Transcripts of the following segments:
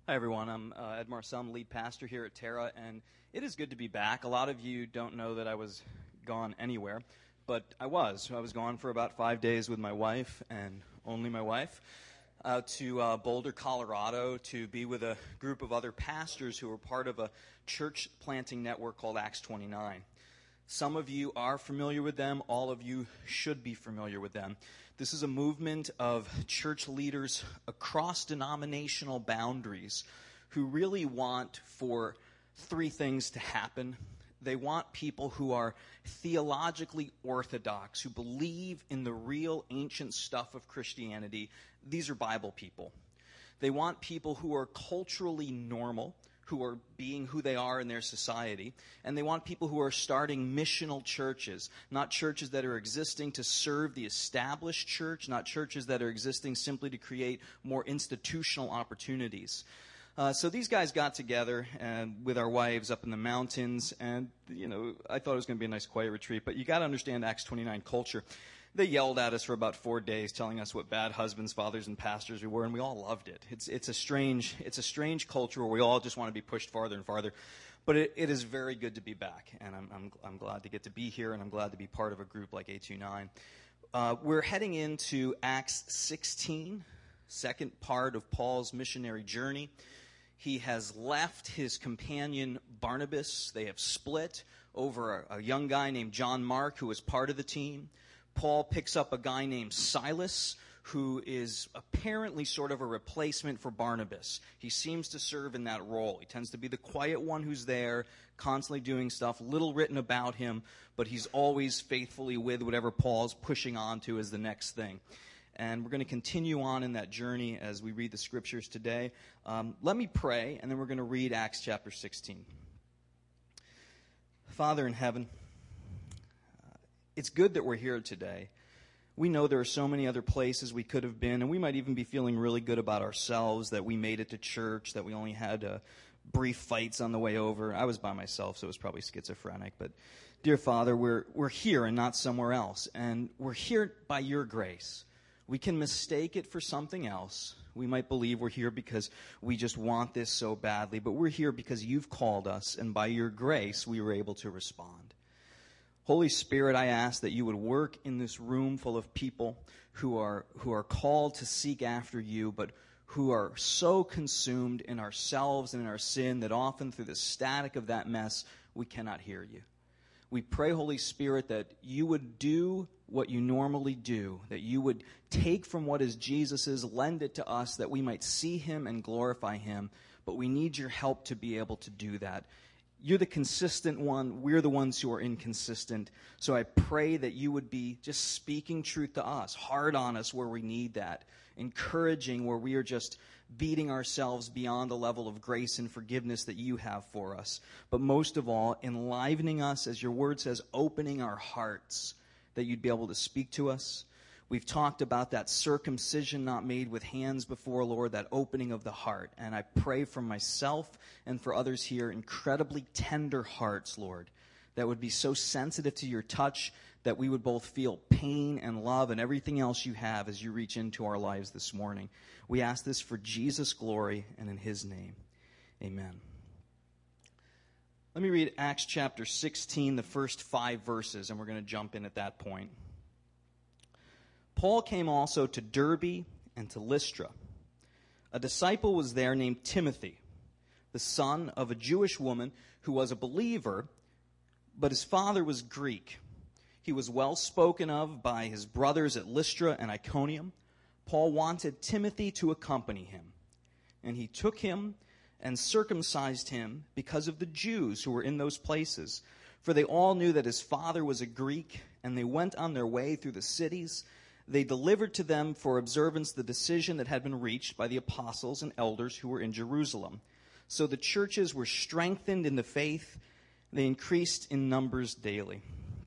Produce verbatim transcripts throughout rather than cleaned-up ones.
Hi, everyone. I'm uh, Ed Marcel. I'm lead pastor here at Terra, and it is good to be back. A lot of you don't know that I was gone anywhere, but I was. I was gone for about five days with my wife, and only my wife, out to uh, Boulder, Colorado, to be with a group of other pastors who are part of a church planting network called Acts twenty-nine. Some of you are familiar with them. All of you should be familiar with them. This is a movement of church leaders across denominational boundaries who really want for three things to happen. They want people who are theologically orthodox, who believe in the real ancient stuff of Christianity. These are Bible people. They want people who are culturally normal, who are being who they are in their society, and they want people who are starting missional churches, not churches that are existing to serve the established church, not churches that are existing simply to create more institutional opportunities. Uh, so these guys got together and with our wives up in the mountains, and you know, I thought it was going to be a nice quiet retreat, but you got to understand Acts twenty-nine culture. They yelled at us for about four days, telling us what bad husbands, fathers, and pastors we were, and we all loved it. It's it's a strange it's a strange culture where we all just want to be pushed farther and farther. But it, it is very good to be back, and I'm I'm I'm glad to get to be here, and I'm glad to be part of a group like A twenty-nine. Uh, we're heading into Acts sixteen, second part of Paul's missionary journey. He has left his companion Barnabas. They have split over a, a young guy named John Mark, who was part of the team. Paul picks up a guy named Silas, who is apparently sort of a replacement for Barnabas. He seems to serve in that role. He tends to be the quiet one who's there, constantly doing stuff, little written about him, but he's always faithfully with whatever Paul's pushing on to as the next thing. And we're going to continue on in that journey as we read the scriptures today. Um, let me pray, and then we're going to read Acts chapter sixteen. Father in heaven, it's good that we're here today. We know there are so many other places we could have been, and we might even be feeling really good about ourselves that we made it to church, that we only had uh, brief fights on the way over. I was by myself, so it was probably schizophrenic. But, dear Father, we're we're here and not somewhere else, and we're here by your grace. We can mistake it for something else. We might believe we're here because we just want this so badly, but we're here because you've called us, and by your grace we were able to respond. Holy Spirit, I ask that you would work in this room full of people who are who are called to seek after you, but who are so consumed in ourselves and in our sin that often through the static of that mess, we cannot hear you. We pray, Holy Spirit, that you would do what you normally do, that you would take from what is Jesus's, lend it to us, that we might see him and glorify him. But we need your help to be able to do that. You're the consistent one. We're the ones who are inconsistent. So I pray that you would be just speaking truth to us, hard on us where we need that, encouraging where we are just beating ourselves beyond the level of grace and forgiveness that you have for us. But most of all, enlivening us, as your word says, opening our hearts, that you'd be able to speak to us. We've talked about that circumcision not made with hands before, Lord, that opening of the heart. And I pray for myself and for others here, incredibly tender hearts, Lord, that would be so sensitive to your touch that we would both feel pain and love and everything else you have as you reach into our lives this morning. We ask this for Jesus' glory and in his name. Amen. Let me read Acts chapter sixteen, the first five verses, and we're going to jump in at that point. Paul came also to Derbe and to Lystra. A disciple was there named Timothy, the son of a Jewish woman who was a believer, but his father was Greek. He was well spoken of by his brothers at Lystra and Iconium. Paul wanted Timothy to accompany him, and he took him and circumcised him because of the Jews who were in those places. For they all knew that his father was a Greek, and they went on their way through the cities. They delivered to them for observance the decision that had been reached by the apostles and elders who were in Jerusalem. So the churches were strengthened in the faith. They increased in numbers daily.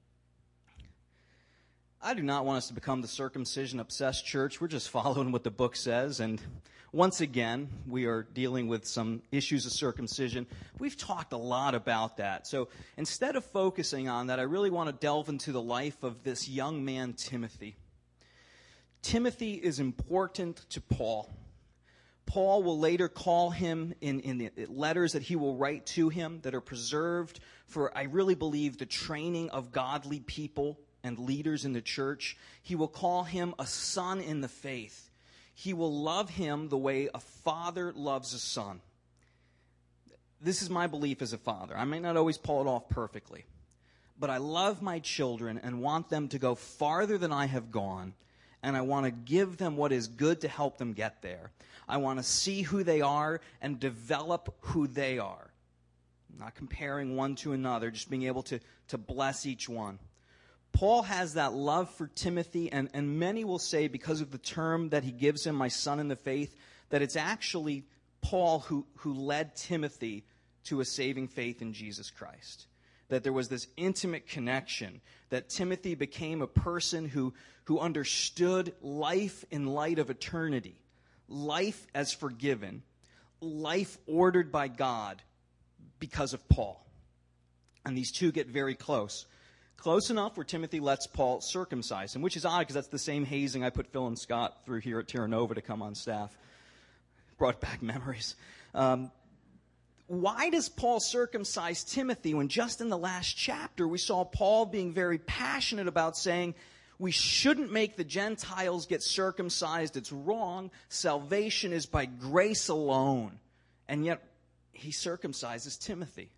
I do not want us to become the circumcision-obsessed church. We're just following what the book says. And once again, we are dealing with some issues of circumcision. We've talked a lot about that. So instead of focusing on that, I really want to delve into the life of this young man, Timothy. Timothy is important to Paul. Paul will later call him in, in the letters that he will write to him that are preserved for, I really believe, the training of godly people and leaders in the church. He will call him a son in the faith. He will love him the way a father loves a son. This is my belief as a father. I may not always pull it off perfectly, but I love my children and want them to go farther than I have gone, and I want to give them what is good to help them get there. I want to see who they are and develop who they are. Not comparing one to another, just being able to, to bless each one. Paul has that love for Timothy, and, and many will say, because of the term that he gives him, my son in the faith, that it's actually Paul who, who led Timothy to a saving faith in Jesus Christ. That there was this intimate connection, that Timothy became a person who, who understood life in light of eternity, life as forgiven, life ordered by God because of Paul. And these two get very close. Close enough where Timothy lets Paul circumcise him, which is odd because that's the same hazing I put Phil and Scott through here at Terra Nova to come on staff. Brought back memories. Um, why does Paul circumcise Timothy when just in the last chapter we saw Paul being very passionate about saying we shouldn't make the Gentiles get circumcised. It's wrong. Salvation is by grace alone. And yet he circumcises Timothy.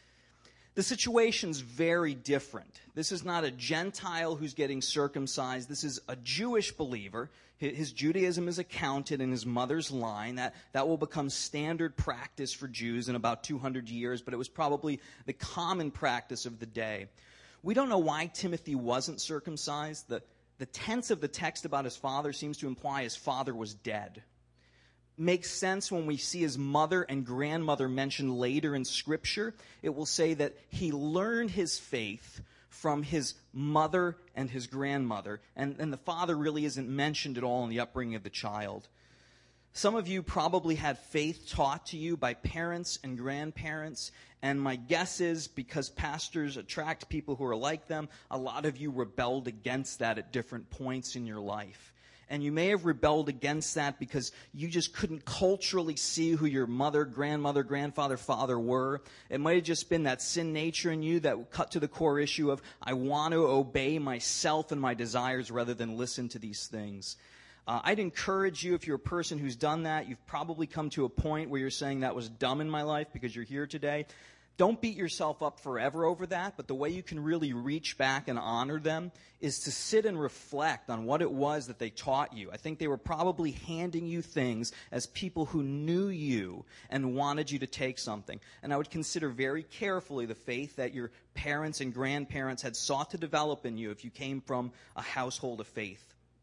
The situation's very different. This is not a Gentile who's getting circumcised. This is a Jewish believer. His Judaism is accounted in his mother's line. That, that will become standard practice for Jews in about two hundred years, but it was probably the common practice of the day. We don't know why Timothy wasn't circumcised. The, the tense of the text about his father seems to imply his father was dead. Makes sense when we see his mother and grandmother mentioned later in Scripture. It will say that he learned his faith from his mother and his grandmother, and, and the father really isn't mentioned at all in the upbringing of the child. Some of you probably had faith taught to you by parents and grandparents, and my guess is because pastors attract people who are like them, a lot of you rebelled against that at different points in your life. And you may have rebelled against that because you just couldn't culturally see who your mother, grandmother, grandfather, father were. It might have just been that sin nature in you that cut to the core issue of, I want to obey myself and my desires rather than listen to these things. Uh, I'd encourage you, if you're a person who's done that, you've probably come to a point where you're saying that was dumb in my life because you're here today. Don't beat yourself up forever over that, but the way you can really reach back and honor them is to sit and reflect on what it was that they taught you. I think they were probably handing you things as people who knew you and wanted you to take something. And I would consider very carefully the faith that your parents and grandparents had sought to develop in you if you came from a household of faith.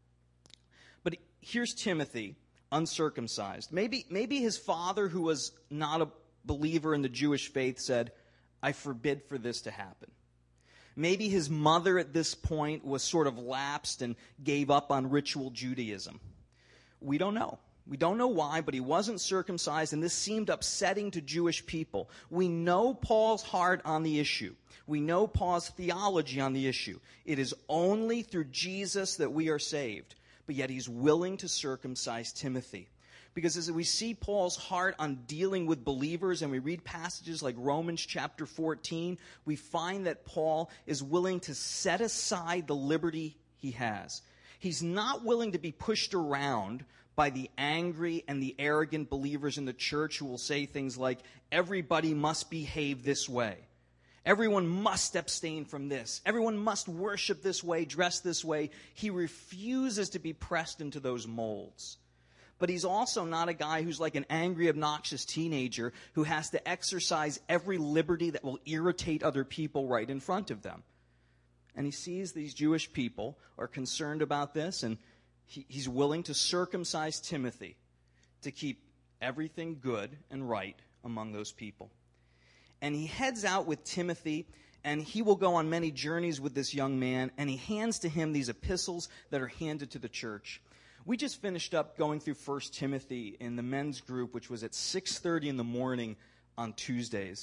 But here's Timothy, uncircumcised. Maybe, maybe his father, who was not a believer in the Jewish faith, said, I forbid for this to happen. Maybe his mother at this point was sort of lapsed and gave up on ritual Judaism. We don't know. We don't know why, but he wasn't circumcised, and this seemed upsetting to Jewish people. We know Paul's heart on the issue. We know Paul's theology on the issue. It is only through Jesus that we are saved, but yet he's willing to circumcise Timothy. Because as we see Paul's heart on dealing with believers and we read passages like Romans chapter fourteen, we find that Paul is willing to set aside the liberty he has. He's not willing to be pushed around by the angry and the arrogant believers in the church who will say things like, everybody must behave this way. Everyone must abstain from this. Everyone must worship this way, dress this way. He refuses to be pressed into those molds. But he's also not a guy who's like an angry, obnoxious teenager who has to exercise every liberty that will irritate other people right in front of them. And he sees these Jewish people are concerned about this, and he, he's willing to circumcise Timothy to keep everything good and right among those people. And he heads out with Timothy, and he will go on many journeys with this young man, and he hands to him these epistles that are handed to the church. We just finished up going through First Timothy in the men's group, which was at six thirty in the morning on Tuesdays.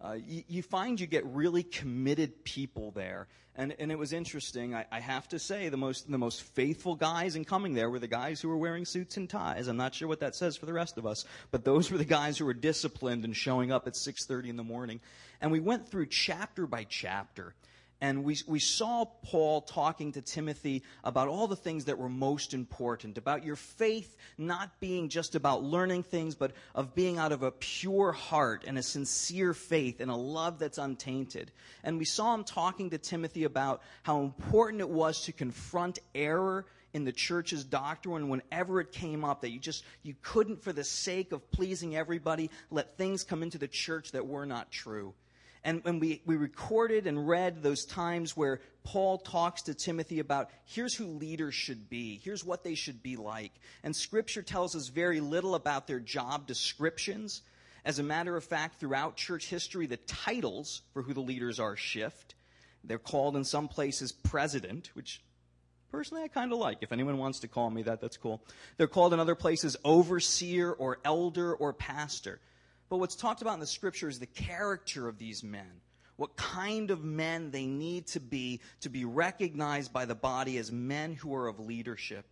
uh, you, you find you get really committed people there. And, and it was interesting. I, I have to say the most the most faithful guys in coming there were the guys who were wearing suits and ties. I'm not sure what that says for the rest of us, but those were the guys who were disciplined and showing up at six thirty in the morning. And we went through chapter by chapter. And we we saw Paul talking to Timothy about all the things that were most important, about your faith not being just about learning things, but of being out of a pure heart and a sincere faith and a love that's untainted. And we saw him talking to Timothy about how important it was to confront error in the church's doctrine whenever it came up, that you just, you couldn't, for the sake of pleasing everybody, let things come into the church that were not true. And when we, we recorded and read those times where Paul talks to Timothy about here's who leaders should be, here's what they should be like. And Scripture tells us very little about their job descriptions. As a matter of fact, throughout church history, the titles for who the leaders are shift. They're called in some places president, which personally I kind of like. If anyone wants to call me that, that's cool. They're called in other places overseer or elder or pastor. But what's talked about in the Scripture is the character of these men, what kind of men they need to be to be recognized by the body as men who are of leadership.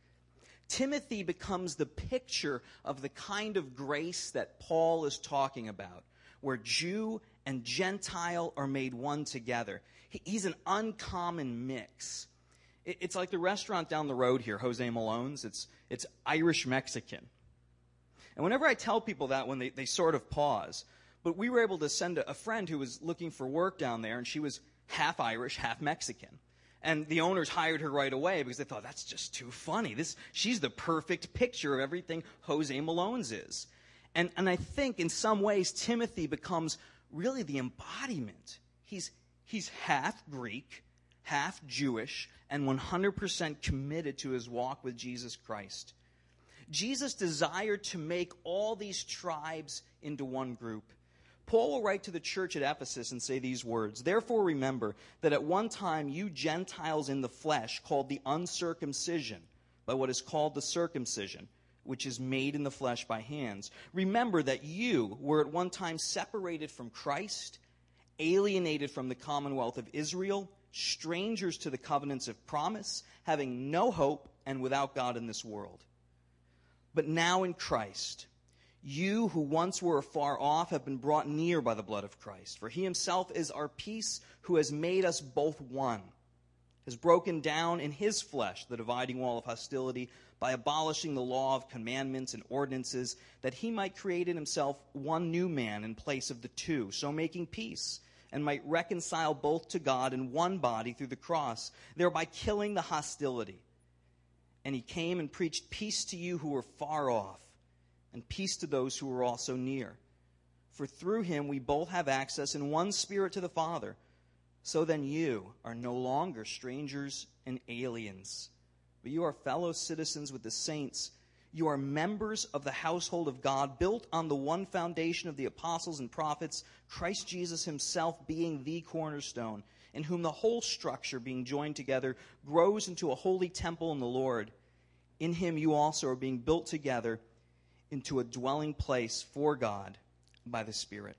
Timothy becomes the picture of the kind of grace that Paul is talking about, where Jew and Gentile are made one together. He's an uncommon mix. It's like the restaurant down the road here, Jose Malone's. It's, it's Irish-Mexican. And whenever I tell people that one, they, they sort of pause. But we were able to send a, a friend who was looking for work down there, and she was half Irish, half Mexican. And the owners hired her right away because they thought, that's just too funny. This, she's the perfect picture of everything Jose Malone's is. And, and I think in some ways Timothy becomes really the embodiment. He's, he's half Greek, half Jewish, and one hundred percent committed to his walk with Jesus Christ. Jesus desired to make all these tribes into one group. Paul will write to the church at Ephesus and say these words, "Therefore remember that at one time you Gentiles in the flesh, called the uncircumcision by what is called the circumcision, which is made in the flesh by hands. Remember that you were at one time separated from Christ, alienated from the commonwealth of Israel, strangers to the covenants of promise, having no hope and without God in this world. But now in Christ, you who once were afar off have been brought near by the blood of Christ. For he himself is our peace, who has made us both one, has broken down in his flesh the dividing wall of hostility by abolishing the law of commandments and ordinances, that he might create in himself one new man in place of the two, so making peace, and might reconcile both to God in one body through the cross, thereby killing the hostility. And he came and preached peace to you who were far off, and peace to those who were also near. For through him we both have access in one Spirit to the Father. So then you are no longer strangers and aliens, but you are fellow citizens with the saints. You are members of the household of God, built on the one foundation of the apostles and prophets, Christ Jesus himself being the cornerstone, in whom the whole structure, being joined together, grows into a holy temple in the Lord. In him you also are being built together into a dwelling place for God by the Spirit."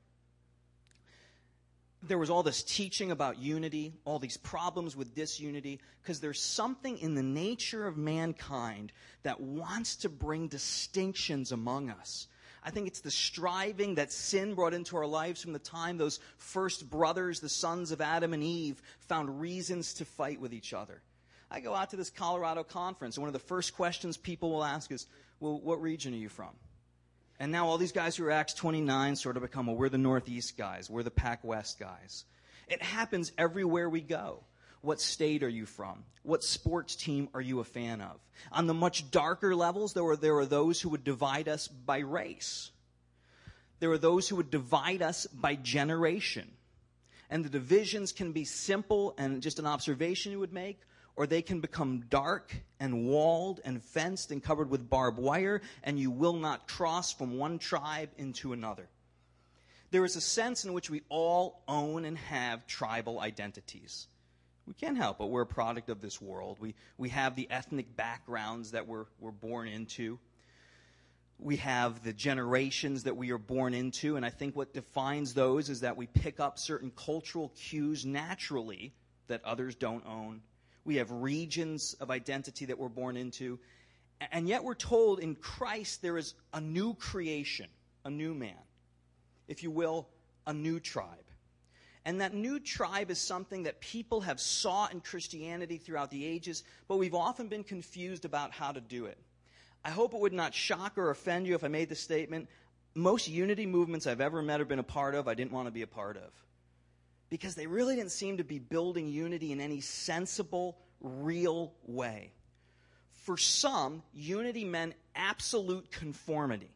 There was all this teaching about unity, all these problems with disunity, because there's something in the nature of mankind that wants to bring distinctions among us. I think it's the striving that sin brought into our lives from the time those first brothers, the sons of Adam and Eve, found reasons to fight with each other. I go out to this Colorado conference, and one of the first questions people will ask is, well, what region are you from? And now all these guys who are Acts twenty-nine sort of become, well, we're the Northeast guys, we're the Pac West guys. It happens everywhere we go. What state are you from? What sports team are you a fan of? On the much darker levels, there were, there were those who would divide us by race. There were those who would divide us by generation. And the divisions can be simple and just an observation you would make, or they can become dark and walled and fenced and covered with barbed wire, and you will not cross from one tribe into another. There is a sense in which we all own and have tribal identities. We can't help it. We're a product of this world. We, we have the ethnic backgrounds that we're, we're born into. We have the generations that we are born into, and I think what defines those is that we pick up certain cultural cues naturally that others don't own. We have regions of identity that we're born into, and yet we're told in Christ there is a new creation, a new man, if you will, a new tribe. And that new tribe is something that people have sought in Christianity throughout the ages, but we've often been confused about how to do it. I hope it would not shock or offend you if I made the statement, most unity movements I've ever met or been a part of, I didn't want to be a part of. Because they really didn't seem to be building unity in any sensible, real way. For some, unity meant absolute conformity.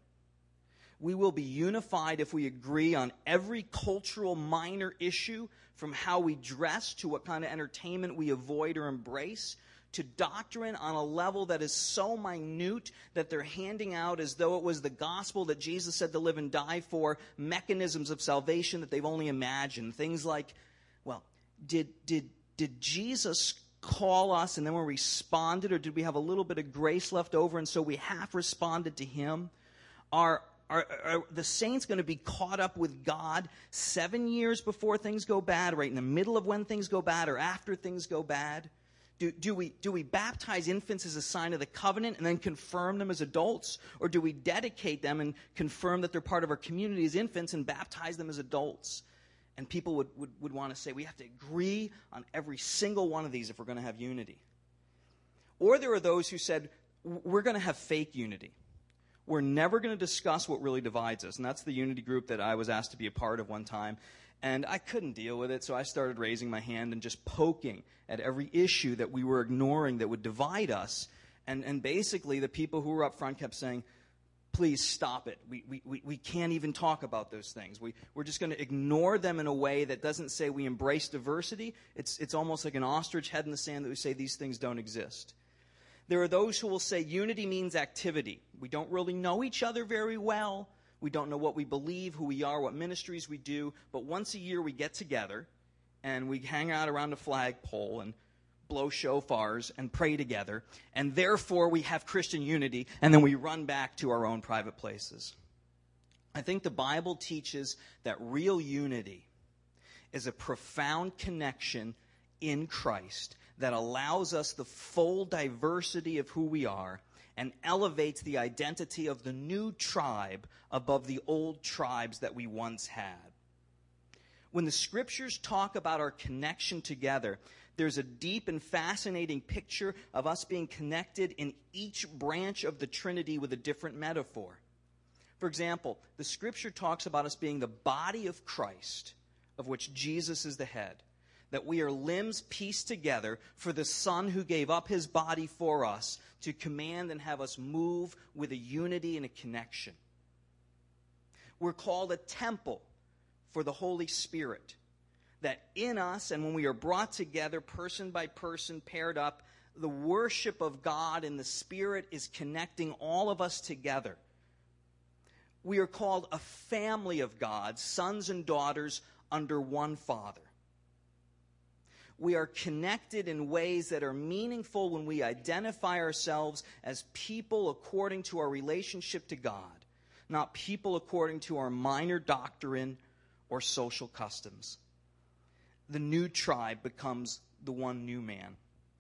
We will be unified if we agree on every cultural minor issue, from how we dress to what kind of entertainment we avoid or embrace, to doctrine on a level that is so minute that they're handing out, as though it was the gospel that Jesus said to live and die for, mechanisms of salvation that they've only imagined. Things like, well, did did did Jesus call us and then we responded, or did we have a little bit of grace left over and so we half responded to him? Are Are, are the saints going to be caught up with God seven years before things go bad, right in the middle of when things go bad, or after things go bad? Do, do we do we baptize infants as a sign of the covenant and then confirm them as adults? Or do we dedicate them and confirm that they're part of our community as infants and baptize them as adults? And people would, would, would want to say, we have to agree on every single one of these if we're going to have unity. Or there are those who said, we're going to have fake unity. We're never going to discuss what really divides us. And that's the unity group that I was asked to be a part of one time. And I couldn't deal with it, so I started raising my hand and just poking at every issue that we were ignoring that would divide us. And, and basically, the people who were up front kept saying, please stop it. We, we, we, we can't even talk about those things. We, we're just going to ignore them in a way that doesn't say we embrace diversity. It's, it's almost like an ostrich head in the sand that we say these things don't exist. There are those who will say unity means activity. We don't really know each other very well. We don't know what we believe, who we are, what ministries we do. But once a year we get together and we hang out around a flagpole and blow shofars and pray together. And therefore we have Christian unity, and then we run back to our own private places. I think the Bible teaches that real unity is a profound connection in Christ that allows us the full diversity of who we are and elevates the identity of the new tribe above the old tribes that we once had. When the Scriptures talk about our connection together, there's a deep and fascinating picture of us being connected in each branch of the Trinity with a different metaphor. For example, the Scripture talks about us being the body of Christ, of which Jesus is the head. That we are limbs pieced together for the Son who gave up his body for us to command and have us move with a unity and a connection. We're called a temple for the Holy Spirit. That in us, and when we are brought together, person by person, paired up, the worship of God in the Spirit is connecting all of us together. We are called a family of God, sons and daughters under one Father. We are connected in ways that are meaningful when we identify ourselves as people according to our relationship to God, not people according to our minor doctrine or social customs. The new tribe becomes the one new man.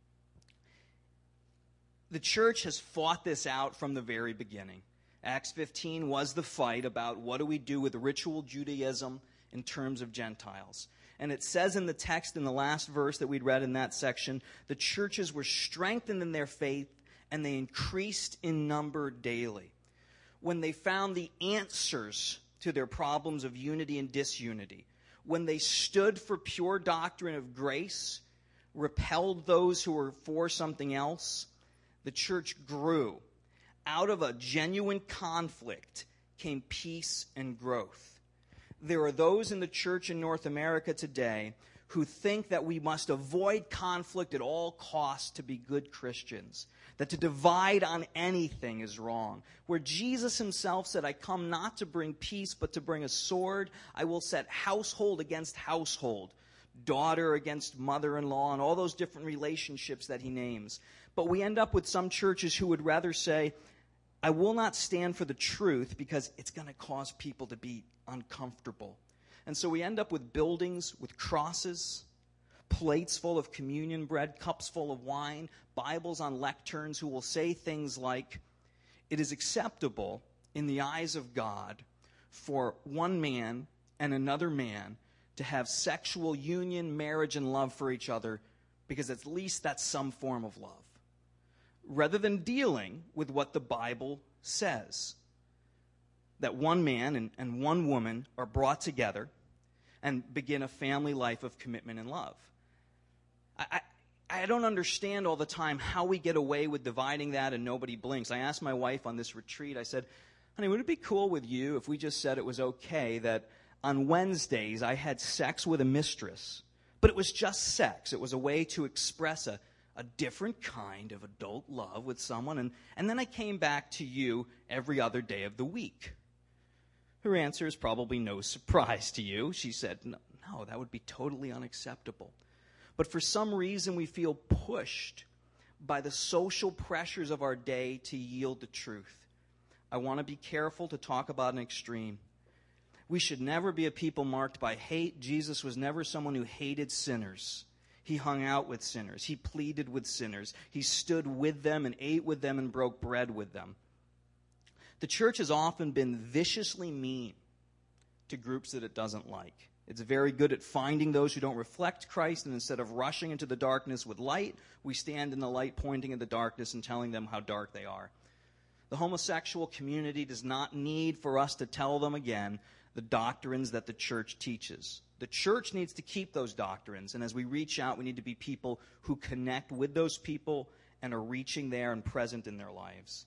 The church has fought this out from the very beginning. Acts fifteen was the fight about what do we do with ritual Judaism in terms of Gentiles. And it says in the text in the last verse that we'd read in that section, the churches were strengthened in their faith and they increased in number daily. When they found the answers to their problems of unity and disunity, when they stood for pure doctrine of grace, repelled those who were for something else, the church grew. Out of a genuine conflict came peace and growth. There are those in the church in North America today who think that we must avoid conflict at all costs to be good Christians, that to divide on anything is wrong. Where Jesus himself said, I come not to bring peace, but to bring a sword. I will set household against household, daughter against mother-in-law, and all those different relationships that he names. But we end up with some churches who would rather say, I will not stand for the truth because it's going to cause people to be uncomfortable. And so we end up with buildings with crosses, plates full of communion bread, cups full of wine, Bibles on lecterns who will say things like, it is acceptable in the eyes of God for one man and another man to have sexual union, marriage, and love for each other because at least that's some form of love. Rather than dealing with what the Bible says, that one man and, and one woman are brought together and begin a family life of commitment and love. I, I, I don't understand all the time how we get away with dividing that and nobody blinks. I asked my wife on this retreat, I said, honey, would it be cool with you if we just said it was okay that on Wednesdays I had sex with a mistress, but it was just sex. It was a way to express a, a different kind of adult love with someone, and, and then I came back to you every other day of the week. Her answer is probably no surprise to you. She said, no, no, that would be totally unacceptable. But for some reason, we feel pushed by the social pressures of our day to yield to truth. I want to be careful to talk about an extreme. We should never be a people marked by hate. Jesus was never someone who hated sinners. He hung out with sinners. He pleaded with sinners. He stood with them and ate with them and broke bread with them. The church has often been viciously mean to groups that it doesn't like. It's very good at finding those who don't reflect Christ, and instead of rushing into the darkness with light, we stand in the light pointing at the darkness and telling them how dark they are. The homosexual community does not need for us to tell them again the doctrines that the church teaches. The church needs to keep those doctrines, and as we reach out, we need to be people who connect with those people and are reaching there and present in their lives.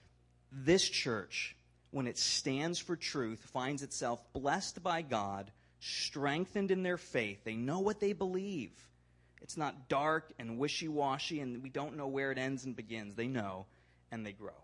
This church, when it stands for truth, finds itself blessed by God, strengthened in their faith. They know what they believe. It's not dark and wishy-washy, and we don't know where it ends and begins. They know, and they grow.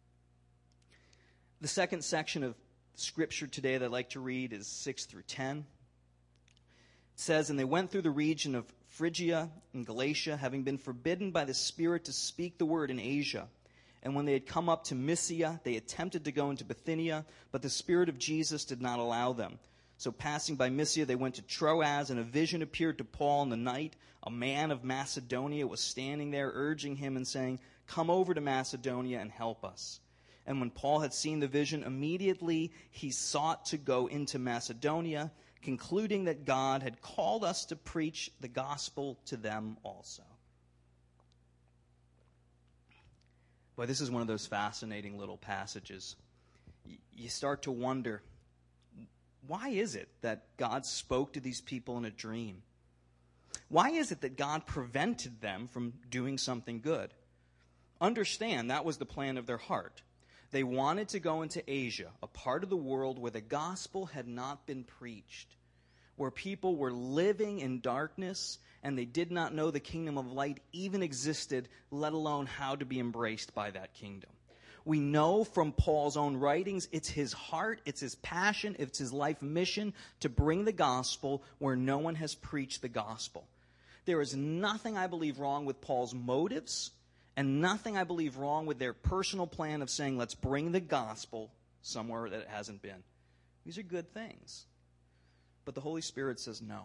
The second section of Scripture today that I'd like to read is six through ten. It says, and they went through the region of Phrygia and Galatia, having been forbidden by the Spirit to speak the word in Asia. And when they had come up to Mysia, they attempted to go into Bithynia, but the Spirit of Jesus did not allow them. So passing by Mysia, they went to Troas, and a vision appeared to Paul in the night. A man of Macedonia was standing there, urging him and saying, come over to Macedonia and help us. And when Paul had seen the vision, immediately he sought to go into Macedonia, concluding that God had called us to preach the gospel to them also. Boy, this is one of those fascinating little passages. You start to wonder, why is it that God spoke to these people in a dream? Why is it that God prevented them from doing something good? Understand, that was the plan of their heart. They wanted to go into Asia, a part of the world where the gospel had not been preached, where people were living in darkness and they did not know the kingdom of light even existed, let alone how to be embraced by that kingdom. We know from Paul's own writings, it's his heart, it's his passion, it's his life mission to bring the gospel where no one has preached the gospel. There is nothing, I believe, wrong with Paul's motives, and nothing, I believe, wrong with their personal plan of saying, let's bring the gospel somewhere that it hasn't been. These are good things. But the Holy Spirit says no.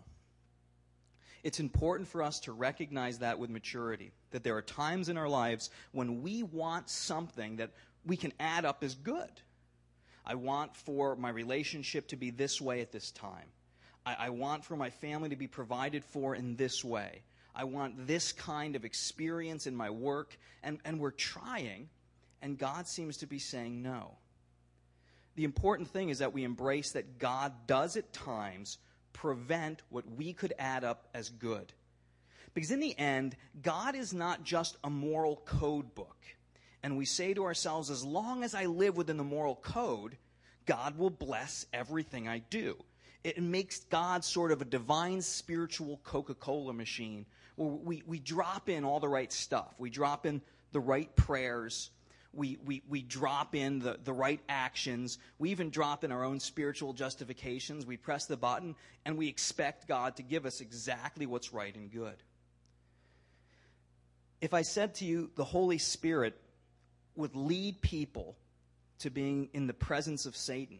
It's important for us to recognize that with maturity, that there are times in our lives when we want something that we can add up as good. I want for my relationship to be this way at this time. I, I want for my family to be provided for in this way. I want this kind of experience in my work, and, and we're trying, and God seems to be saying no. The important thing is that we embrace that God does at times prevent what we could add up as good. Because in the end, God is not just a moral code book. And we say to ourselves, as long as I live within the moral code, God will bless everything I do. It makes God sort of a divine spiritual Coca-Cola machine where we, we drop in all the right stuff. We drop in the right prayers. We, we, we drop in the, the right actions. We even drop in our own spiritual justifications. We press the button, and we expect God to give us exactly what's right and good. If I said to you, the Holy Spirit would lead people to being in the presence of Satan.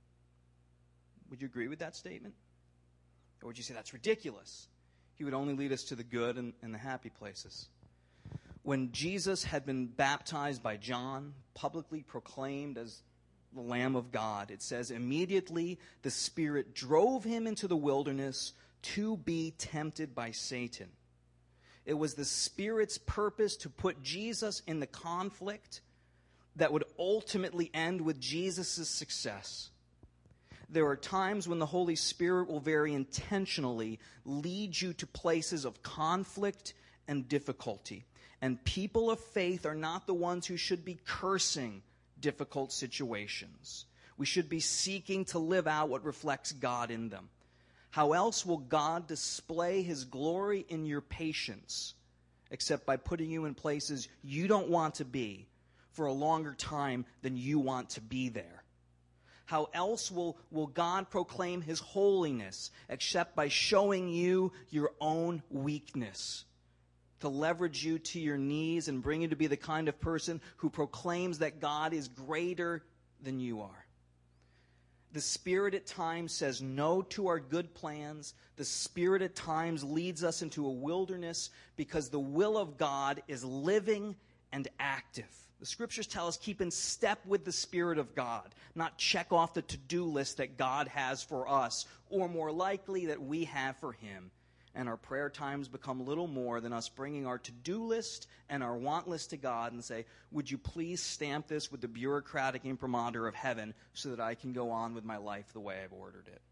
Would you agree with that statement? Or would you say that's ridiculous? He would only lead us to the good and, and the happy places. When Jesus had been baptized by John, publicly proclaimed as the Lamb of God, it says, immediately the Spirit drove him into the wilderness to be tempted by Satan. It was the Spirit's purpose to put Jesus in the conflict that would ultimately end with Jesus' success. There are times when the Holy Spirit will very intentionally lead you to places of conflict and difficulty. And people of faith are not the ones who should be cursing difficult situations. We should be seeking to live out what reflects God in them. How else will God display His glory in your patience except by putting you in places you don't want to be for a longer time than you want to be there? How else will, will God proclaim His holiness except by showing you your own weakness, to leverage you to your knees and bring you to be the kind of person who proclaims that God is greater than you are? The Spirit at times says no to our good plans. The Spirit at times leads us into a wilderness because the will of God is living and active. The Scriptures tell us keep in step with the Spirit of God, not check off the to-do list that God has for us, or more likely that we have for Him. And our prayer times become little more than us bringing our to-do list and our want list to God and say, would you please stamp this with the bureaucratic imprimatur of heaven so that I can go on with my life the way I've ordered it?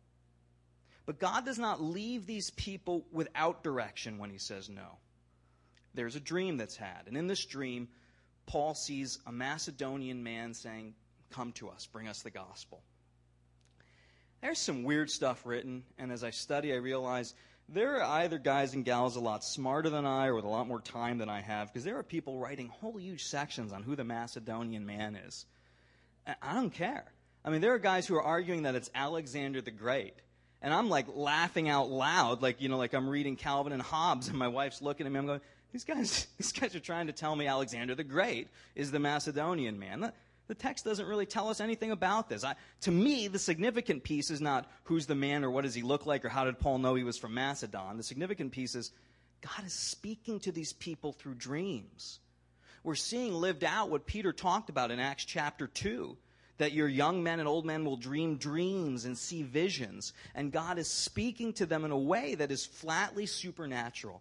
But God does not leave these people without direction when He says no. There's a dream that's had. And in this dream, Paul sees a Macedonian man saying, come to us, bring us the gospel. There's some weird stuff written, and as I study, I realize there are either guys and gals a lot smarter than I or with a lot more time than I have, because there are people writing whole huge sections on who the Macedonian man is. I don't care. I mean, there are guys who are arguing that it's Alexander the Great. And I'm like laughing out loud, like, you know, like I'm reading Calvin and Hobbes, and my wife's looking at me, I'm going, these guys, these guys are trying to tell me Alexander the Great is the Macedonian man. The, the text doesn't really tell us anything about this. I, to me, the significant piece is not who's the man or what does he look like or how did Paul know he was from Macedon. The significant piece is God is speaking to these people through dreams. We're seeing lived out what Peter talked about in Acts chapter two, that your young men and old men will dream dreams and see visions. And God is speaking to them in a way that is flatly supernatural.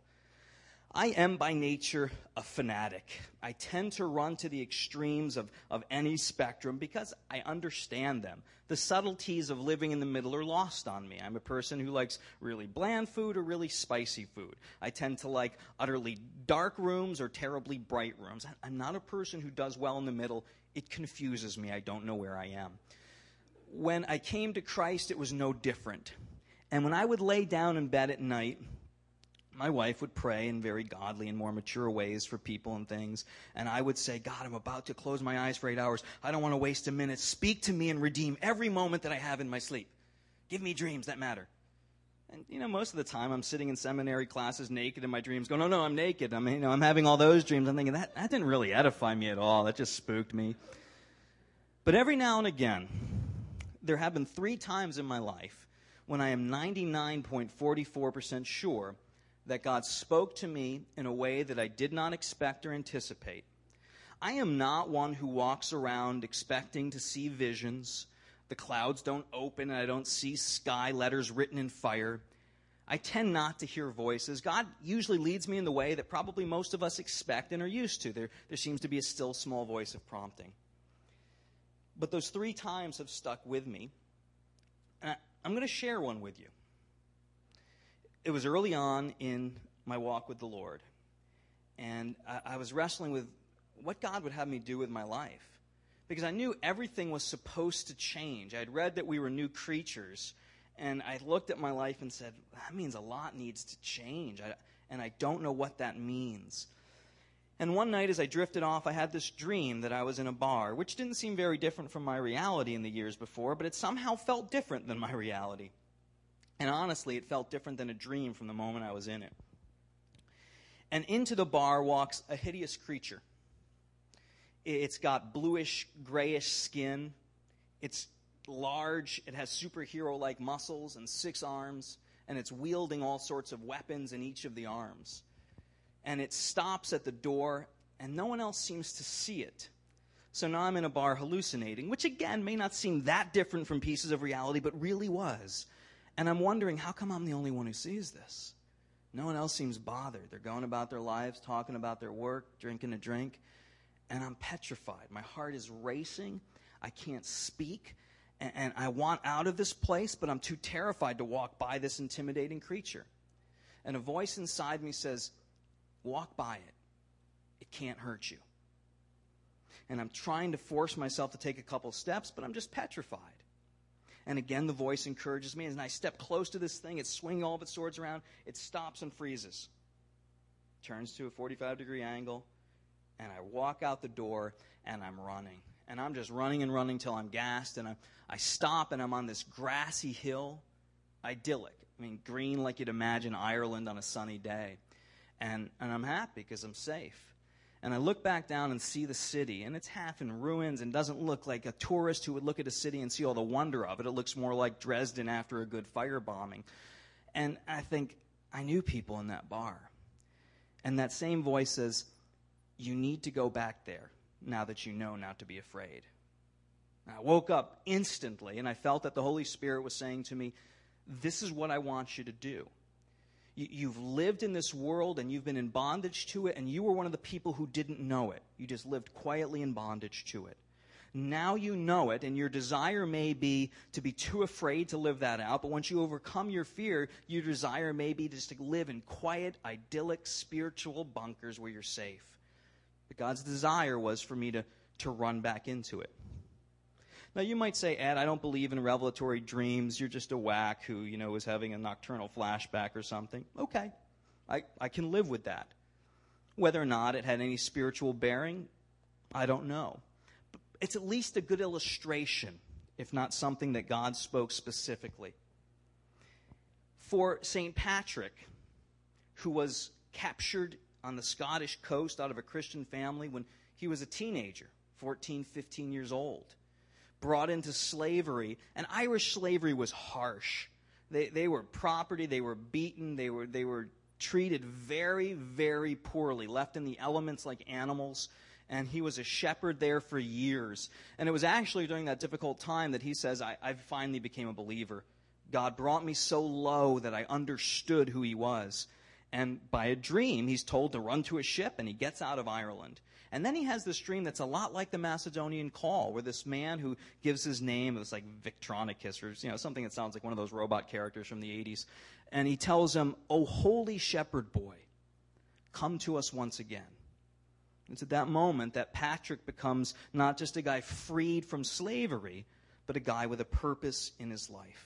I am by nature a fanatic. I tend to run to the extremes of, of any spectrum because I understand them. The subtleties of living in the middle are lost on me. I'm a person who likes really bland food or really spicy food. I tend to like utterly dark rooms or terribly bright rooms. I'm not a person who does well in the middle. It confuses me. I don't know where I am. When I came to Christ, it was no different. And when I would lay down in bed at night, my wife would pray in very godly and more mature ways for people and things. And I would say, God, I'm about to close my eyes for eight hours. I don't want to waste a minute. Speak to me and redeem every moment that I have in my sleep. Give me dreams that matter. And, you know, most of the time I'm sitting in seminary classes naked in my dreams going, no, no, I'm naked. I mean, you know, I'm having all those dreams. I'm thinking, that, that didn't really edify me at all. That just spooked me. But every now and again, there have been three times in my life when I am ninety-nine point four four percent sure that God spoke to me in a way that I did not expect or anticipate. I am not one who walks around expecting to see visions. The clouds don't open and I don't see sky letters written in fire. I tend not to hear voices. God usually leads me in the way that probably most of us expect and are used to. There, there seems to be a still small voice of prompting. But those three times have stuck with me. And I, I'm going to share one with you. It was early on in my walk with the Lord, and I, I was wrestling with what God would have me do with my life, because I knew everything was supposed to change. I had read that we were new creatures, and I looked at my life and said, that means a lot needs to change, I, and I don't know what that means. And one night as I drifted off, I had this dream that I was in a bar, which didn't seem very different from my reality in the years before, but it somehow felt different than my reality. And honestly, it felt different than a dream from the moment I was in it. And into the bar walks a hideous creature. It's got bluish, grayish skin. It's large. It has superhero-like muscles and six arms. And it's wielding all sorts of weapons in each of the arms. And it stops at the door, and no one else seems to see it. So now I'm in a bar hallucinating, which again may not seem that different from pieces of reality, but really was. And I'm wondering, how come I'm the only one who sees this? No one else seems bothered. They're going about their lives, talking about their work, drinking a drink. And I'm petrified. My heart is racing. I can't speak. And, and I want out of this place, but I'm too terrified to walk by this intimidating creature. And a voice inside me says, walk by it. It can't hurt you. And I'm trying to force myself to take a couple steps, but I'm just petrified. And again, the voice encourages me. And I step close to this thing. It's swinging all of its swords around. It stops and freezes. Turns to a forty-five degree angle. And I walk out the door, and I'm running. And I'm just running and running till I'm gassed. And I, I stop, and I'm on this grassy hill. Idyllic. I mean, green like you'd imagine Ireland on a sunny day. And, and I'm happy because I'm safe. And I look back down and see the city, and it's half in ruins and doesn't look like a tourist who would look at a city and see all the wonder of it. It looks more like Dresden after a good firebombing. And I think, I knew people in that bar. And that same voice says, you need to go back there now that you know not to be afraid. And I woke up instantly, and I felt that the Holy Spirit was saying to me, this is what I want you to do. You've lived in this world, and you've been in bondage to it, and you were one of the people who didn't know it. You just lived quietly in bondage to it. Now you know it, and your desire may be to be too afraid to live that out, but once you overcome your fear, your desire may be just to live in quiet, idyllic, spiritual bunkers where you're safe. But God's desire was for me to, to run back into it. Now, you might say, Ed, I don't believe in revelatory dreams. You're just a whack who, you know, is having a nocturnal flashback or something. Okay, I, I can live with that. Whether or not it had any spiritual bearing, I don't know. But it's at least a good illustration, if not something that God spoke specifically. For Saint Patrick, who was captured on the Scottish coast out of a Christian family when he was a teenager, fourteen, fifteen years old, brought into slavery, and Irish slavery was harsh. They they were property, they were beaten, they were they were treated very, very poorly, left in the elements like animals, and he was a shepherd there for years. And it was actually during that difficult time that he says, I, I finally became a believer. God brought me so low that I understood who he was. And by a dream, he's told to run to a ship, and he gets out of Ireland. And then he has this dream that's a lot like the Macedonian Call, where this man who gives his name, it's like Victronicus, or you know, something that sounds like one of those robot characters from the eighties. And he tells him, "O holy shepherd boy, come to us once again." It's at that moment that Patrick becomes not just a guy freed from slavery, but a guy with a purpose in his life.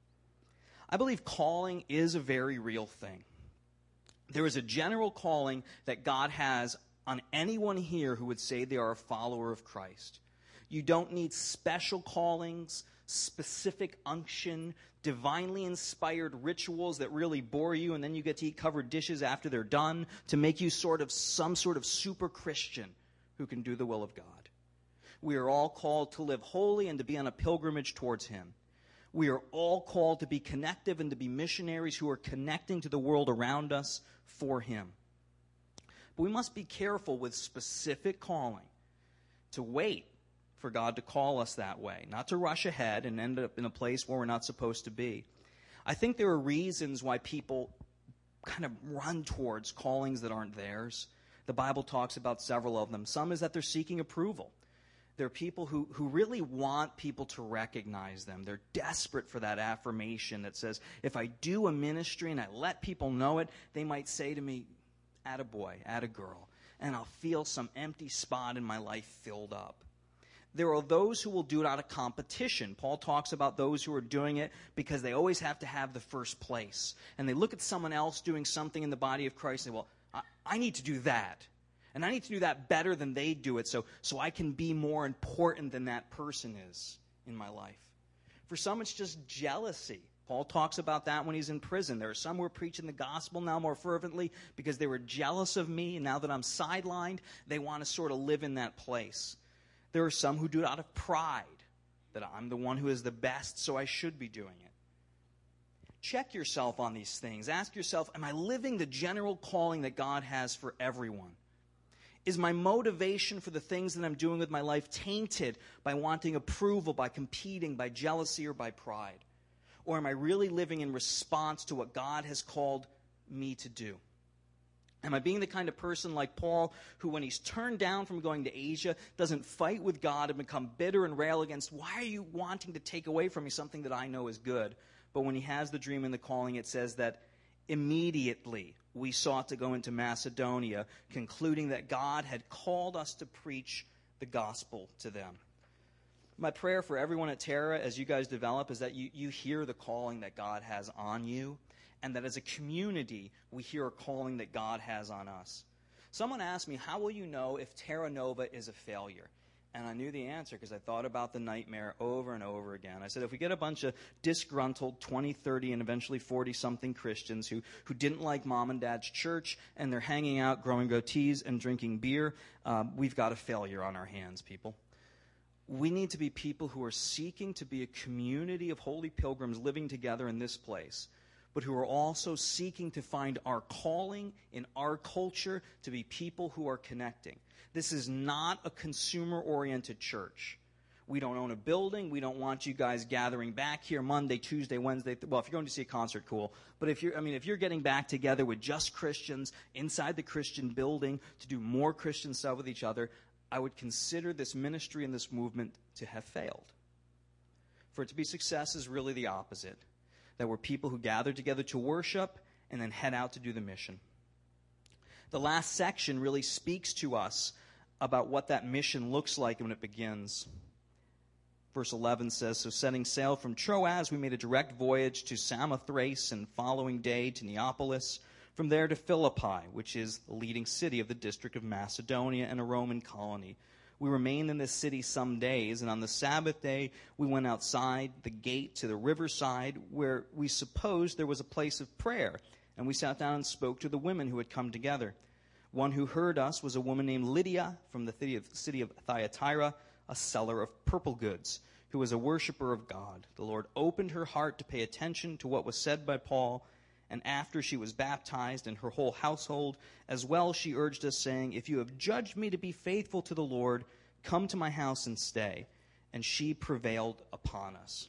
I believe calling is a very real thing. There is a general calling that God has on anyone here who would say they are a follower of Christ. You don't need special callings, specific unction, divinely inspired rituals that really bore you, and then you get to eat covered dishes after they're done to make you sort of some sort of super Christian who can do the will of God. We are all called to live holy and to be on a pilgrimage towards him. We are all called to be connective and to be missionaries who are connecting to the world around us for him. But we must be careful with specific calling, to wait for God to call us that way, not to rush ahead and end up in a place where we're not supposed to be. I think there are reasons why people kind of run towards callings that aren't theirs. The Bible talks about several of them. Some is that they're seeking approval. They're people who, who really want people to recognize them. They're desperate for that affirmation that says, if I do a ministry and I let people know it, they might say to me, attaboy, attagirl, and I'll feel some empty spot in my life filled up. There are those who will do it out of competition. Paul talks about those who are doing it because they always have to have the first place. And they look at someone else doing something in the body of Christ and say, well, I, I need to do that. And I need to do that better than they do it so, so I can be more important than that person is in my life. For some, it's just jealousy. Paul talks about that when he's in prison. There are some who are preaching the gospel now more fervently because they were jealous of me, and now that I'm sidelined, they want to sort of live in that place. There are some who do it out of pride, that I'm the one who is the best, so I should be doing it. Check yourself on these things. Ask yourself, am I living the general calling that God has for everyone? Is my motivation for the things that I'm doing with my life tainted by wanting approval, by competing, by jealousy, or by pride? Or am I really living in response to what God has called me to do? Am I being the kind of person like Paul who, when he's turned down from going to Asia, doesn't fight with God and become bitter and rail against, why are you wanting to take away from me something that I know is good? But when he has the dream and the calling, it says that immediately we sought to go into Macedonia, concluding that God had called us to preach the gospel to them. My prayer for everyone at Terra as you guys develop is that you, you hear the calling that God has on you, and that as a community we hear a calling that God has on us. Someone asked me, how will you know if Terra Nova is a failure? And I knew the answer because I thought about the nightmare over and over again. I said, if we get a bunch of disgruntled twenty, thirty, and eventually forty-something Christians who, who didn't like mom and dad's church, and they're hanging out, growing goatees, and drinking beer, uh, we've got a failure on our hands, people. We need to be people who are seeking to be a community of holy pilgrims living together in this place, but who are also seeking to find our calling in our culture to be people who are connecting. This is not a consumer-oriented church. We don't own a building. We don't want you guys gathering back here Monday, Tuesday, Wednesday. Well, if you're going to see a concert, cool. But if you're, I mean, if you're getting back together with just Christians inside the Christian building to do more Christian stuff with each other, I would consider this ministry and this movement to have failed. For it to be success is really the opposite. That we're people who gather together to worship and then head out to do the mission. The last section really speaks to us about what that mission looks like when it begins. Verse eleven says, so setting sail from Troas, we made a direct voyage to Samothrace, and following day to Neapolis. From there to Philippi, which is the leading city of the district of Macedonia and a Roman colony. We remained in this city some days, and on the Sabbath day we went outside the gate to the riverside, where we supposed there was a place of prayer. And we sat down and spoke to the women who had come together. One who heard us was a woman named Lydia from the city of, city of Thyatira, a seller of purple goods, who was a worshiper of God. The Lord opened her heart to pay attention to what was said by Paul, and after she was baptized and her whole household, as well she urged us, saying, if you have judged me to be faithful to the Lord, come to my house and stay. And she prevailed upon us.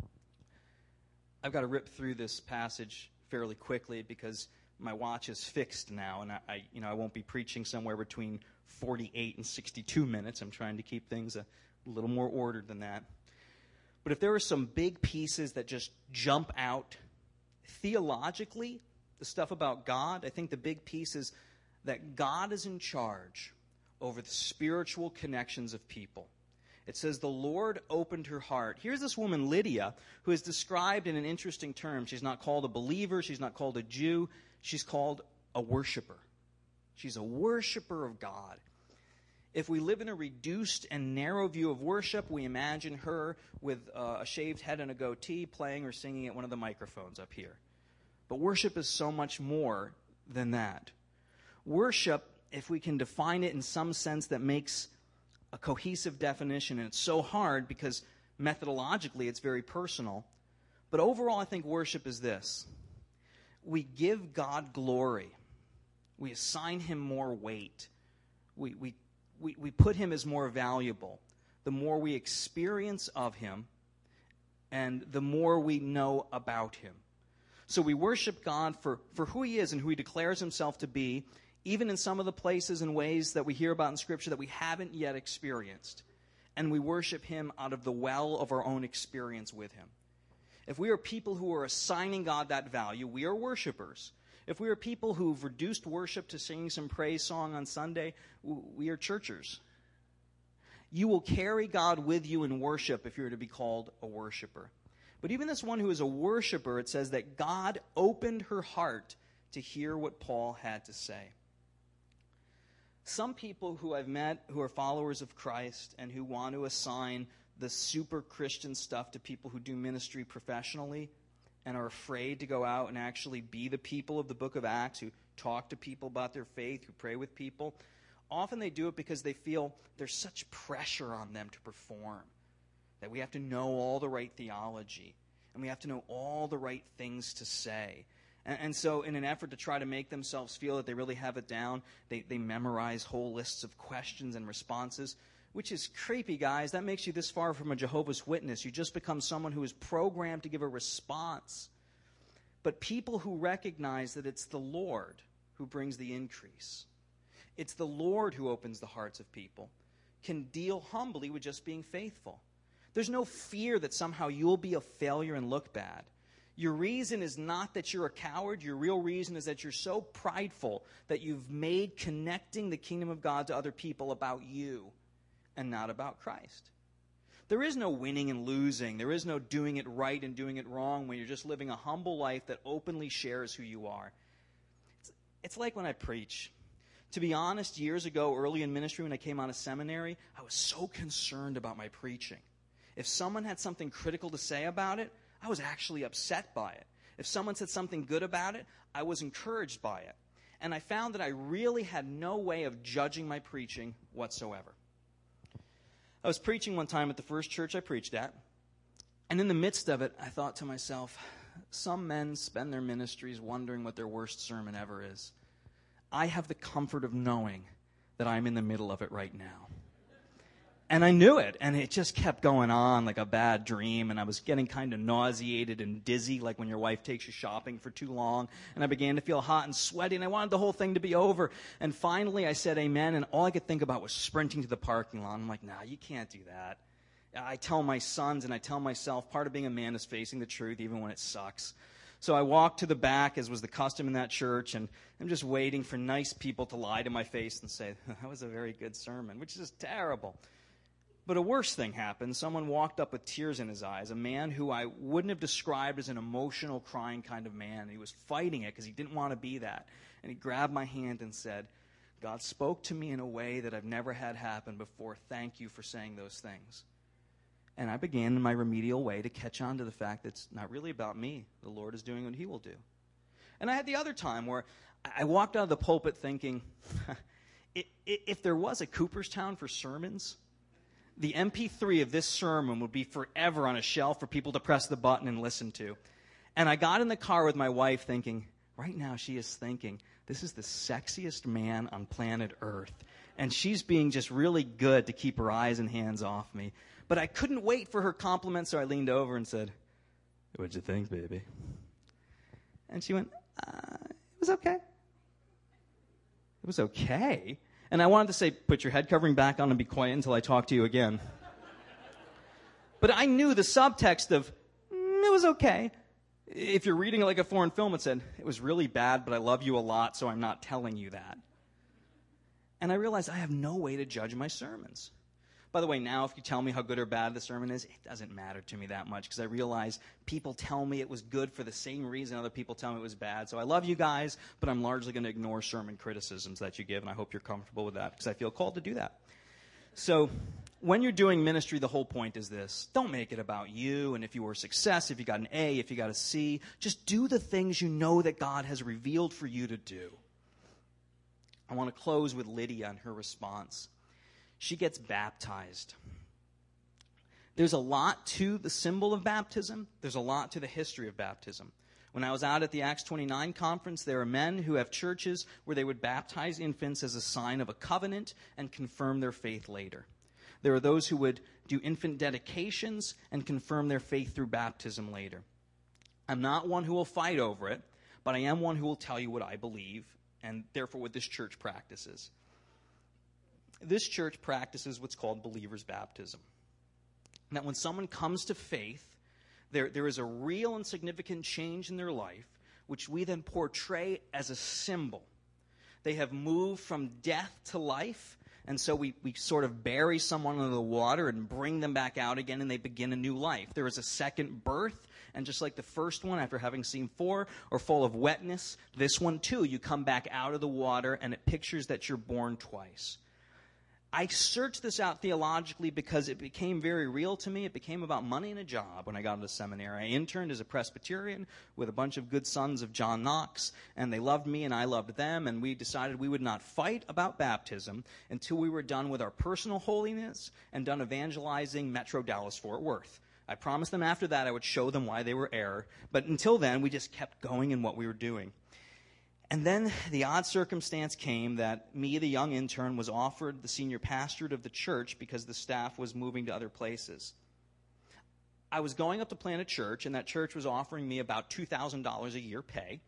I've got to rip through this passage fairly quickly because my watch is fixed now, and I, I you know, I won't be preaching somewhere between forty-eight and sixty-two minutes. I'm trying to keep things a little more ordered than that. But if there are some big pieces that just jump out theologically, the stuff about God, I think the big piece is that God is in charge over the spiritual connections of people. It says the Lord opened her heart. Here's this woman, Lydia, who is described in an interesting term. She's not called a believer. She's not called a Jew. She's called a worshiper. She's a worshiper of God. If we live in a reduced and narrow view of worship, we imagine her with uh, a shaved head and a goatee playing or singing at one of the microphones up here. But worship is so much more than that. Worship, if we can define it in some sense that makes a cohesive definition, and it's so hard because methodologically it's very personal, but overall I think worship is this. We give God glory. We assign him more weight. We, we, we, we put him as more valuable. The more we experience of him and the more we know about him. So we worship God for, for who he is and who he declares himself to be, even in some of the places and ways that we hear about in Scripture that we haven't yet experienced. And we worship him out of the well of our own experience with him. If we are people who are assigning God that value, we are worshipers. If we are people who've reduced worship to singing some praise song on Sunday, we are churchers. You will carry God with you in worship if you're to be called a worshiper. But even this one who is a worshiper, it says that God opened her heart to hear what Paul had to say. Some people who I've met who are followers of Christ and who want to assign the super Christian stuff to people who do ministry professionally and are afraid to go out and actually be the people of the book of Acts who talk to people about their faith, who pray with people, often they do it because they feel there's such pressure on them to perform, that we have to know all the right theology, and we have to know all the right things to say. And, and so in an effort to try to make themselves feel that they really have it down, they, they memorize whole lists of questions and responses, which is creepy, guys. That makes you this far from a Jehovah's Witness. You just become someone who is programmed to give a response. But people who recognize that it's the Lord who brings the increase, it's the Lord who opens the hearts of people, can deal humbly with just being faithful. There's no fear that somehow you'll be a failure and look bad. Your reason is not that you're a coward. Your real reason is that you're so prideful that you've made connecting the kingdom of God to other people about you and not about Christ. There is no winning and losing. There is no doing it right and doing it wrong when you're just living a humble life that openly shares who you are. It's, it's like when I preach. To be honest, years ago, early in ministry when I came out of seminary, I was so concerned about my preaching. If someone had something critical to say about it, I was actually upset by it. If someone said something good about it, I was encouraged by it. And I found that I really had no way of judging my preaching whatsoever. I was preaching one time at the first church I preached at, and in the midst of it, I thought to myself, some men spend their ministries wondering what their worst sermon ever is. I have the comfort of knowing that I'm in the middle of it right now. And I knew it, and it just kept going on like a bad dream, and I was getting kind of nauseated and dizzy, like when your wife takes you shopping for too long, and I began to feel hot and sweaty, and I wanted the whole thing to be over. And finally I said amen, and all I could think about was sprinting to the parking lot. I'm like, nah, you can't do that. I tell my sons and I tell myself, part of being a man is facing the truth even when it sucks. So I walked to the back, as was the custom in that church, and I'm just waiting for nice people to lie to my face and say, that was a very good sermon, which is just terrible. But a worse thing happened. Someone walked up with tears in his eyes, a man who I wouldn't have described as an emotional, crying kind of man. He was fighting it because he didn't want to be that. And he grabbed my hand and said, God spoke to me in a way that I've never had happen before. Thank you for saying those things. And I began in my remedial way to catch on to the fact that it's not really about me. The Lord is doing what he will do. And I had the other time where I walked out of the pulpit thinking, if there was a Cooperstown for sermons, the M P three of this sermon would be forever on a shelf for people to press the button and listen to. And I got in the car with my wife thinking, right now she is thinking, this is the sexiest man on planet Earth. And she's being just really good to keep her eyes and hands off me. But I couldn't wait for her compliment, so I leaned over and said, what'd you think, baby? And she went, uh, it was okay. It was okay? And I wanted to say, put your head covering back on and be quiet until I talk to you again. But I knew the subtext of, mm, it was okay. If you're reading it like a foreign film, it said, it was really bad, but I love you a lot, so I'm not telling you that. And I realized I have no way to judge my sermons. By the way, now if you tell me how good or bad the sermon is, it doesn't matter to me that much because I realize people tell me it was good for the same reason other people tell me it was bad. So I love you guys, but I'm largely going to ignore sermon criticisms that you give, and I hope you're comfortable with that because I feel called to do that. So when you're doing ministry, the whole point is this. Don't make it about you and if you were a success, if you got an A, if you got a C. Just do the things you know that God has revealed for you to do. I want to close with Lydia and her response. She gets baptized. There's a lot to the symbol of baptism. There's a lot to the history of baptism. When I was out at the Acts twenty-nine conference, there are men who have churches where they would baptize infants as a sign of a covenant and confirm their faith later. There are those who would do infant dedications and confirm their faith through baptism later. I'm not one who will fight over it, but I am one who will tell you what I believe and therefore what this church practices. This church practices what's called believer's baptism. That when someone comes to faith, there, there is a real and significant change in their life, which we then portray as a symbol. They have moved from death to life, and so we, we sort of bury someone under the water and bring them back out again, and they begin a new life. There is a second birth, and just like the first one, after having seen four, or full of wetness, this one too, you come back out of the water, and it pictures that you're born twice. I searched this out theologically because it became very real to me. It became about money and a job when I got into seminary. I interned as a Presbyterian with a bunch of good sons of John Knox, and they loved me and I loved them, and we decided we would not fight about baptism until we were done with our personal holiness and done evangelizing Metro Dallas-Fort Worth. I promised them after that I would show them why they were error, but until then we just kept going in what we were doing. And then the odd circumstance came that me, the young intern, was offered the senior pastorate of the church because the staff was moving to other places. I was going up to plant a church, and that church was offering me about two thousand dollars a year pay.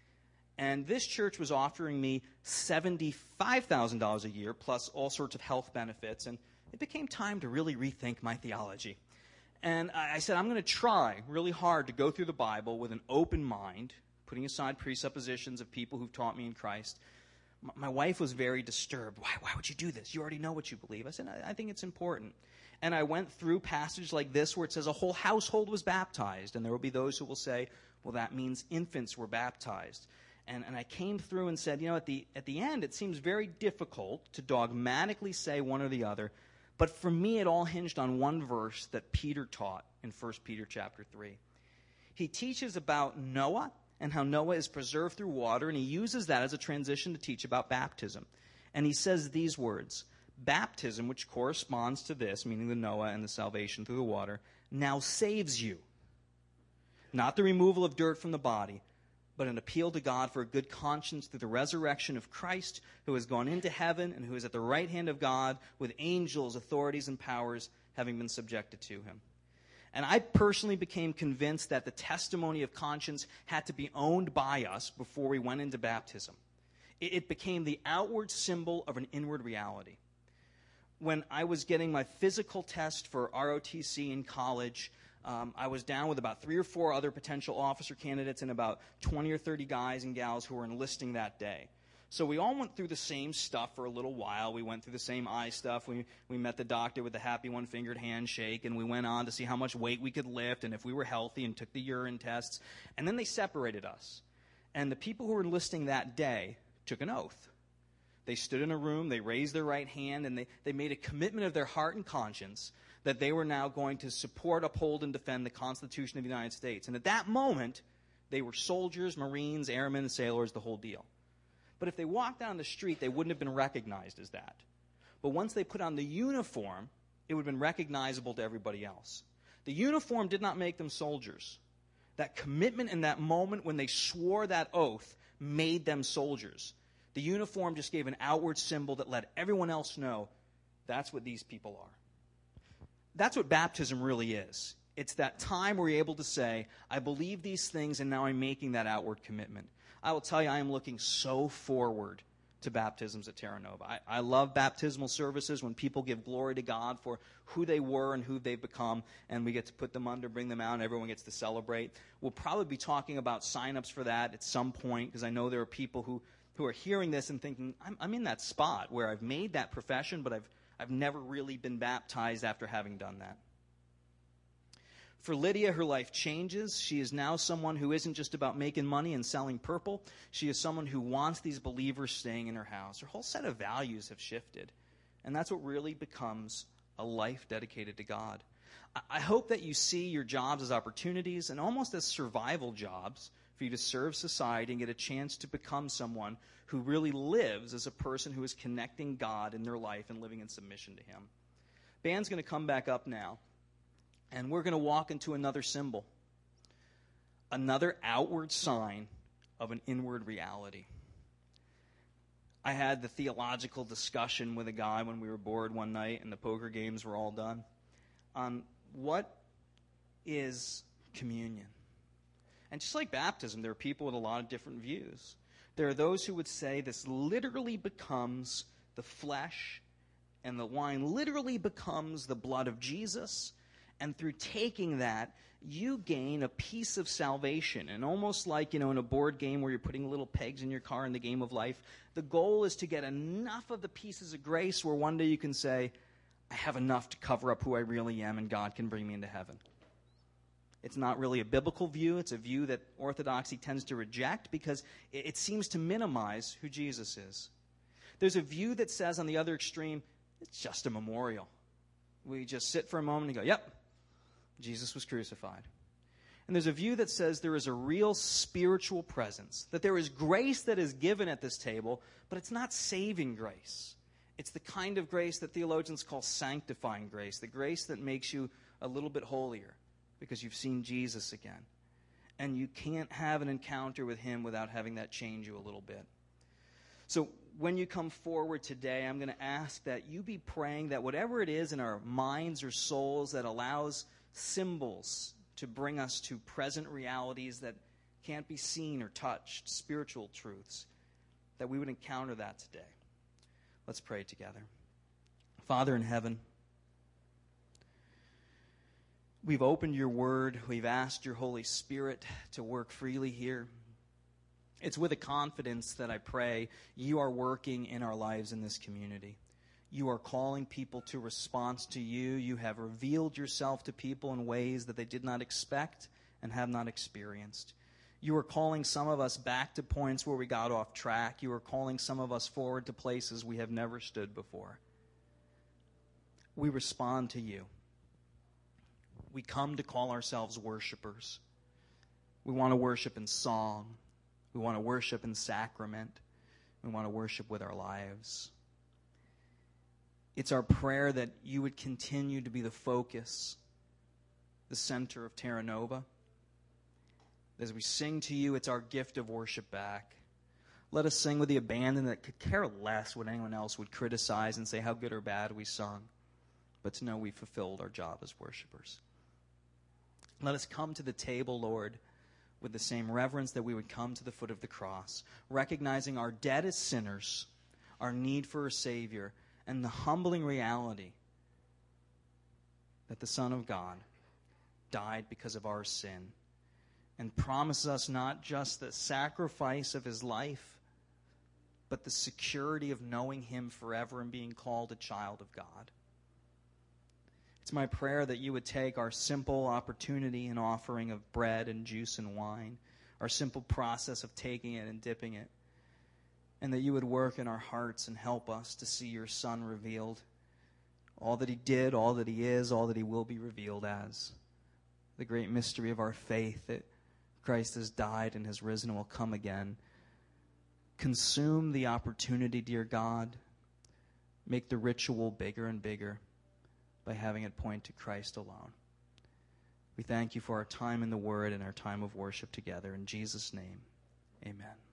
And this church was offering me seventy-five thousand dollars a year, plus all sorts of health benefits. And it became time to really rethink my theology. And I said, I'm going to try really hard to go through the Bible with an open mind, putting aside presuppositions of people who've taught me in Christ. My wife was very disturbed. Why, why would you do this? You already know what you believe. I said, I, I think it's important. And I went through passages like this where it says a whole household was baptized. And there will be those who will say, well, that means infants were baptized. And, and I came through and said, you know, at the, at the end, it seems very difficult to dogmatically say one or the other. But for me, it all hinged on one verse that Peter taught in First Peter chapter three. He teaches about Noah and how Noah is preserved through water, and he uses that as a transition to teach about baptism. And he says these words, baptism, which corresponds to this, meaning the Noah and the salvation through the water, now saves you. Not the removal of dirt from the body, but an appeal to God for a good conscience through the resurrection of Christ, who has gone into heaven and who is at the right hand of God with angels, authorities, and powers having been subjected to him. And I personally became convinced that the testimony of conscience had to be owned by us before we went into baptism. It, it became the outward symbol of an inward reality. When I was getting my physical test for R O T C in college, um, I was down with about three or four other potential officer candidates and about twenty or thirty guys and gals who were enlisting that day. So we all went through the same stuff for a little while. We went through the same eye stuff. We we met the doctor with the happy one-fingered handshake, and we went on to see how much weight we could lift and if we were healthy, and took the urine tests. And then they separated us. And the people who were enlisting that day took an oath. They stood in a room, they raised their right hand, and they, they made a commitment of their heart and conscience that they were now going to support, uphold, and defend the Constitution of the United States. And at that moment, they were soldiers, Marines, airmen, sailors, the whole deal. But if they walked down the street, they wouldn't have been recognized as that. But once they put on the uniform, it would have been recognizable to everybody else. The uniform did not make them soldiers. That commitment in that moment when they swore that oath made them soldiers. The uniform just gave an outward symbol that let everyone else know that's what these people are. That's what baptism really is. It's that time where you're able to say, I believe these things and now I'm making that outward commitment. I will tell you, I am looking so forward to baptisms at Terra Nova. I, I love baptismal services when people give glory to God for who they were and who they've become, and we get to put them under, bring them out, and everyone gets to celebrate. We'll probably be talking about sign-ups for that at some point, because I know there are people who, who are hearing this and thinking, I'm, I'm in that spot where I've made that profession, but I've, I've never really been baptized after having done that. For Lydia, her life changes. She is now someone who isn't just about making money and selling purple. She is someone who wants these believers staying in her house. Her whole set of values have shifted. And that's what really becomes a life dedicated to God. I hope that you see your jobs as opportunities and almost as survival jobs for you to serve society and get a chance to become someone who really lives as a person who is connecting God in their life and living in submission to him. Band's going to come back up now. And we're going to walk into another symbol, another outward sign of an inward reality. I had the theological discussion with a guy when we were bored one night and the poker games were all done on what is communion. And just like baptism, there are people with a lot of different views. There are those who would say this literally becomes the flesh and the wine literally becomes the blood of Jesus. And through taking that, you gain a piece of salvation. And almost like, you know, in a board game where you're putting little pegs in your car in the game of life, the goal is to get enough of the pieces of grace where one day you can say, I have enough to cover up who I really am and God can bring me into heaven. It's not really a biblical view. It's a view that orthodoxy tends to reject because it seems to minimize who Jesus is. There's a view that says on the other extreme, It's just a memorial. We just sit for a moment and go, yep, Jesus was crucified. And there's a view that says there is a real spiritual presence, that there is grace that is given at this table, but it's not saving grace. It's the kind of grace that theologians call sanctifying grace, the grace that makes you a little bit holier because you've seen Jesus again. And you can't have an encounter with him without having that change you a little bit. So when you come forward today, I'm going to ask that you be praying that whatever it is in our minds or souls that allows symbols to bring us to present realities that can't be seen or touched, spiritual truths, that we would encounter that today. Let's pray together. Father in heaven, we've opened your word. We've asked your Holy Spirit to work freely here. It's with a confidence that I pray you are working in our lives in this community. You are calling people to response to you. You have revealed yourself to people in ways that they did not expect and have not experienced. You are calling some of us back to points where we got off track. You are calling some of us forward to places we have never stood before. We respond to you. We come to call ourselves worshipers. We want to worship in song. We want to worship in sacrament. We want to worship with our lives. It's our prayer that you would continue to be the focus, the center of Terra Nova. As we sing to you, it's our gift of worship back. Let us sing with the abandon that could care less what anyone else would criticize and say how good or bad we sung, but to know we fulfilled our job as worshipers. Let us come to the table, Lord, with the same reverence that we would come to the foot of the cross, recognizing our debt as sinners, our need for a Savior, and the humbling reality that the Son of God died because of our sin and promises us not just the sacrifice of his life, but the security of knowing him forever and being called a child of God. It's my prayer that you would take our simple opportunity and offering of bread and juice and wine, our simple process of taking it and dipping it, and that you would work in our hearts and help us to see your Son revealed, all that he did, all that he is, all that he will be revealed as. The great mystery of our faith that Christ has died and has risen and will come again. Consume the opportunity, dear God. Make the ritual bigger and bigger by having it point to Christ alone. We thank you for our time in the Word and our time of worship together. In Jesus' name, amen.